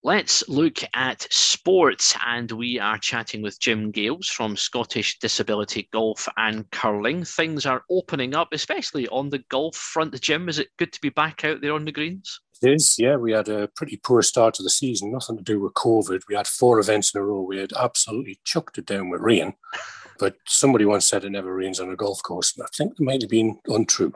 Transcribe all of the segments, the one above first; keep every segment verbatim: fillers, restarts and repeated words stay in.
Let's look at sports, and we are chatting with Jim Gales from Scottish Disability Golf and Curling. Things are opening up, especially on the golf front. Jim, is it good to be back out there on the greens? It is, yeah. We had a pretty poor start to the season, nothing to do with COVID. We had four events in a row. We had absolutely chucked it down with rain. But somebody once said it never rains on a golf course, and I think it might have been untrue.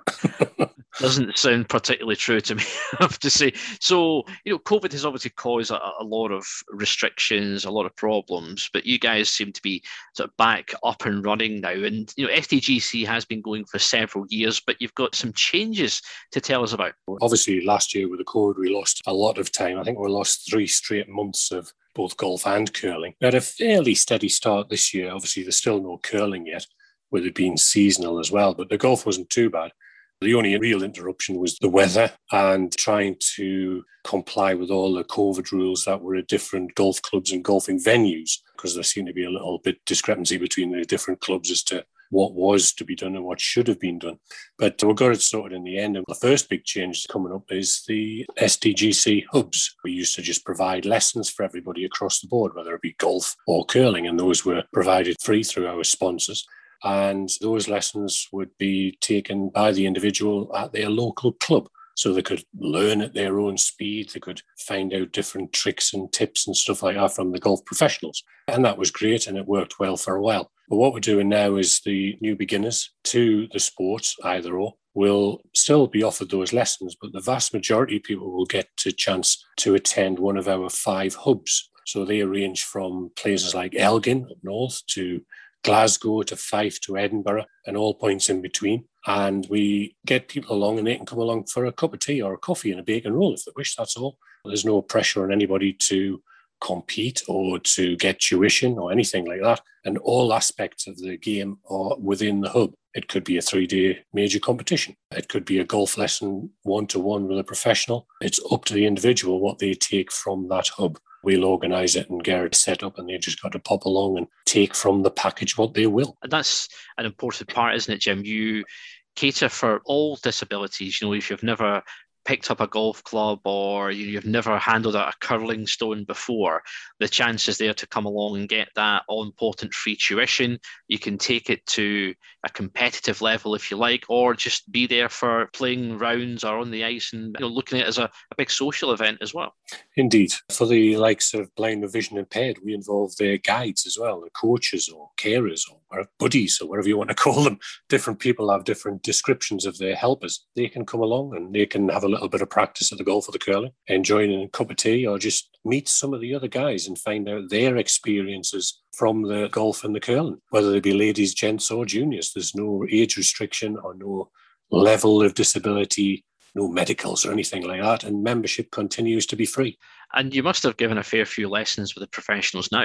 Doesn't sound particularly true to me, I have to say. So, you know, COVID has obviously caused a, a lot of restrictions, a lot of problems, but you guys seem to be sort of back up and running now. And, you know, S D G C has been going for several years, but you've got some changes to tell us about. Obviously, last year with the COVID, we lost a lot of time. I think we lost three straight months of both golf and curling. We had a fairly steady start this year. Obviously, there's still no curling yet, with it being seasonal as well, but the golf wasn't too bad. The only real interruption was the weather and trying to comply with all the COVID rules that were at different golf clubs and golfing venues, because there seemed to be a little bit discrepancy between the different clubs as to what was to be done and what should have been done. But we got it sorted in the end. And the first big change coming up is the S D G C hubs. We used to just provide lessons for everybody across the board, whether it be golf or curling, and those were provided free through our sponsors. And those lessons would be taken by the individual at their local club. So they could learn at their own speed. They could find out different tricks and tips and stuff like that from the golf professionals. And that was great, and it worked well for a while. But what we're doing now is the new beginners to the sport, either or, will still be offered those lessons, but the vast majority of people will get a chance to attend one of our five hubs. So they range from places like Elgin up north to Glasgow to Fife to Edinburgh and all points in between. And we get people along and they can come along for a cup of tea or a coffee and a bacon roll if they wish, that's all. There's no pressure on anybody to compete or to get tuition or anything like that. And all aspects of the game are within the hub. It could be a three-day major competition. It could be a golf lesson one-to-one with a professional. It's up to the individual what they take from that hub. We'll organise it and get it set up, and they just got to pop along and take from the package what they will. And that's an important part, isn't it, Jim? You cater for all disabilities. You know, if you've never picked up a golf club or you've never handled a curling stone before, the chance is there to come along and get that all-important free tuition. You can take it to a competitive level if you like, or just be there for playing rounds or on the ice and, you know, looking at it as a, a big social event as well. Indeed. For the likes of blind or vision impaired, we involve their guides as well, the coaches or carers or buddies or whatever you want to call them. Different people have different descriptions of their helpers. They can come along and they can have a little bit of practice at the golf or the curling, enjoying a cup of tea, or just meet some of the other guys and find out their experiences from the golf and the curling, whether they be ladies, gents or juniors. There's no age restriction or no level of disability, no medicals or anything like that, and membership continues to be free. And you must have given a fair few lessons with the professionals now.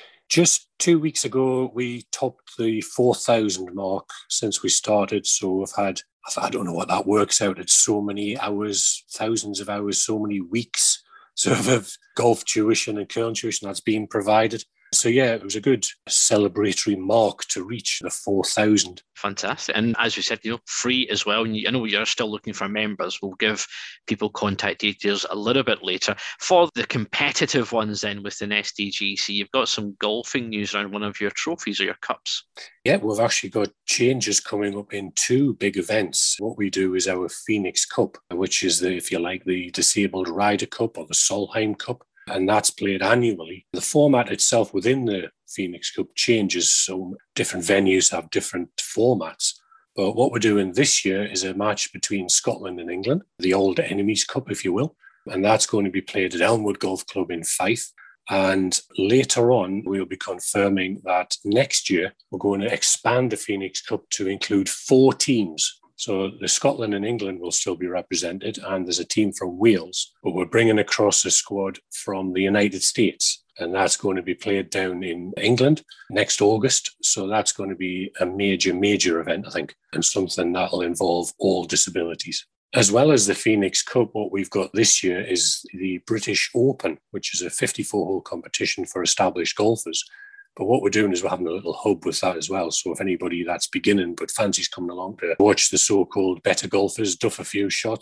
Just two weeks ago, we topped the four thousand mark since we started. So we've had, I don't know what that works out. It's so many hours, thousands of hours, so many weeks sort of golf tuition and curling tuition that's been provided. So, yeah, it was a good celebratory mark to reach the four thousand. Fantastic. And as you said, you know, free as well. And I know you're still looking for members. We'll give people contact details a little bit later. For the competitive ones then within S D G C, you've got some golfing news around one of your trophies or your cups. Yeah, we've actually got changes coming up in two big events. What we do is our Phoenix Cup, which is, the, if you like, the Disabled Rider Cup or the Solheim Cup. And that's played annually. The format itself within the Phoenix Cup changes, so different venues have different formats. But what we're doing this year is a match between Scotland and England, the Old Enemies Cup, if you will. And that's going to be played at Elmwood Golf Club in Fife. And later on, we'll be confirming that next year, we're going to expand the Phoenix Cup to include four teams. So the Scotland and England will still be represented, and there's a team from Wales, but we're bringing across a squad from the United States, and that's going to be played down in England next August. So that's going to be a major, major event, I think, and something that'll involve all disabilities. As well as the Phoenix Cup, what we've got this year is the British Open, which is a fifty-four hole competition for established golfers. But what we're doing is we're having a little hub with that as well. So if anybody that's beginning but fancies coming along to watch the so-called better golfers duff a few shots and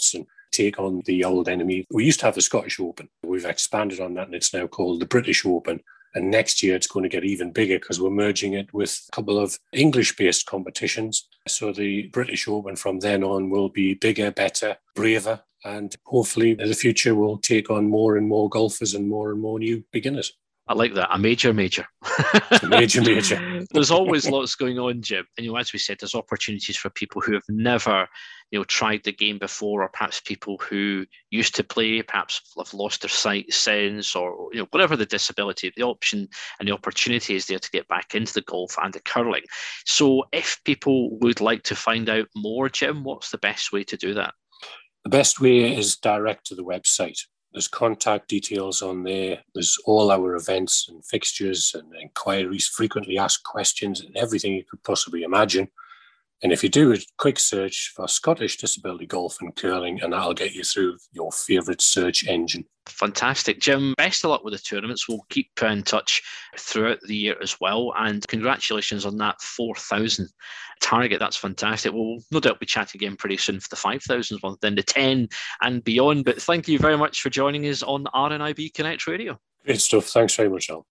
take on the old enemy. We used to have the Scottish Open. We've expanded on that and it's now called the British Open. And next year it's going to get even bigger because we're merging it with a couple of English-based competitions. So the British Open from then on will be bigger, better, braver. And hopefully in the future we'll take on more and more golfers and more and more new beginners. I like that. A major, major. A major, major. There's always lots going on, Jim. And, you know, as we said, there's opportunities for people who have never, you know, tried the game before, or perhaps people who used to play, perhaps have lost their sight sense, or, you know, whatever the disability, the option and the opportunity is there to get back into the golf and the curling. So if people would like to find out more, Jim, what's the best way to do that? The best way is direct to the website. There's contact details on there. There's all our events and fixtures and inquiries, frequently asked questions, and everything you could possibly imagine. And if you do a quick search for Scottish Disability Golf and Curling, and that'll get you through your favourite search engine. Fantastic. Jim, best of luck with the tournaments. We'll keep in touch throughout the year as well. And congratulations on that four thousand target. That's fantastic. We'll no doubt be chatting again pretty soon for the five thousand one, then the ten and beyond. But thank you very much for joining us on R N I B Connect Radio. Great stuff. Thanks very much, Al.